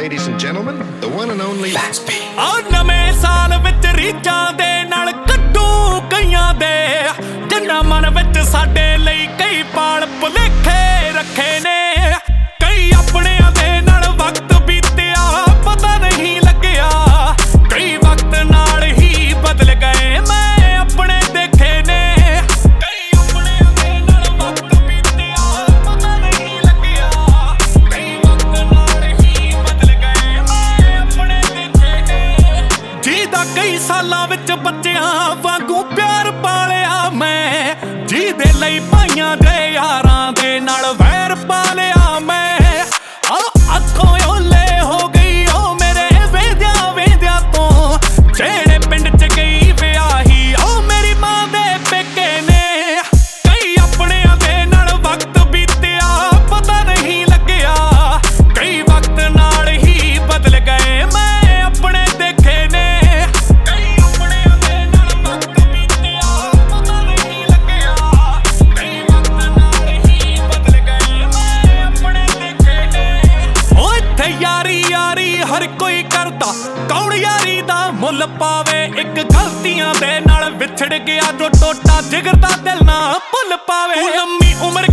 ladies and gentlemen, the one and only Laxby. ਨਵੇਂ ਸਾਲ ਵਿੱਚ ਰੀਝਾਂ ਦੇ ਨਾਲ ਕੱਢੂ ਕਈਆਂ ਦੇ ਜਿੰਨਾ ਮਨ ਵਿੱਚ ਸਾਡੇ ਲਈ ਕਈ ਪਾਲ ਭੁਲੇਖੇ ਰੱਖੇ ਨੇ ਕਈ ਆਪਣਿਆਂ ਦੇ ਨਾਲ ਵਕਤ ਬੀਤਿਆ ਪਤਾ ਨਹੀਂ ਲੱਗਿਆ ਕਈ ਵਕਤ ਨਾਲ ਹੀ ਬਦਲ ਗਏ ਮੈਂ ਆਪਣੇ ਦੇਖੇ ਨੇ ਕਈ ਆਪਣਿਆਂ ਦੇ ਨਾਲ ਵਕਤ ਬੀਤਿਆ ਪਤਾ ਨਹੀਂ ਲੱਗਿਆ ਕਈ ਵਕਤ ਨਾਲ ਹੀ ਬਦਲ ਗਏ ਮੈਂ ਆਪਣੇ ਦੇਖੇ ਨੇ ਜਿਹਦਾ ਕਈ ਸਾਲਾਂ ਵਿੱਚ ਬੱਚਿਆਂ ਵਾਂਗੂ ਪਿਆਰ ਪਾਲਿਆ ਮੈਂ ਜਿਹਦੇ ਲਈ ਭਾਈਆਂ ਦੇ ਯਾਰਾਂ ਦੇ ਨਾਲ ਵੈਰ ਪਾਲਿਆ ਮੈਂ ਅੱਖੋਂ ਓਲੇ ਹੋ ਗਈ ਉਹ ਮੇਰੇ ਵੇਂਦਿਆਂ ਵੇਂਦਿਆਂ ਤੋਂ ਜਿਹੜੇ ਪਿੰਡ 'ਚ ਗਈ ਵਿਆਹੀ ਉਹ ਮੇਰੀ ਮਾਂ ਦੇ ਪੇਕੇ ਨੇ ਕਈ ਆਪਣਿਆਂ ਦੇ ਨਾਲ ਵਕਤ ਬੀਤਿਆ ਪਤਾ ਨਹੀਂ ਲੱਗਿਆ ਕਈ ਵਕਤ ਨਾਲ ਹੀ ਬਦਲ ਗਏ ਮੈਂ ਆਪਣੇ ਦੇਖੇ ਨੇ ਕਈ ਆਪਣਿਆਂ ਦੇ ਨਾਲ ਵਕਤ ਬੀਤਿਆ ਪਤਾ ਨਹੀਂ ਲੱਗਿਆ ਕਈ ਵਕਤ ਨਾਲ ਹੀ ਬਦਲ ਗਏ ਮੈਂ ਆਪਣੇ ਦੇਖੇ ਨੇ ਓ ਇੱਥੇ ਯਾਰੀ ਯਾਰੀ ਹਰ ਕੋਈ ਕਰਦਾ ਕੌਣ ਯਾਰੀ ਦਾ ਮੁੱਲ ਪਾਵੇ ਇੱਕ ਗਲਤੀਆਂ ਦੇ ਨਾਲ ਵਿਛੜ ਗਿਆ ਜੋ ਟੋਟਾ ਜਿਗਰ ਦਾ ਦਿਲ ਨਾ ਭੁੱਲ ਪਾਵੇ ਲੰਮੀ ਉਮਰ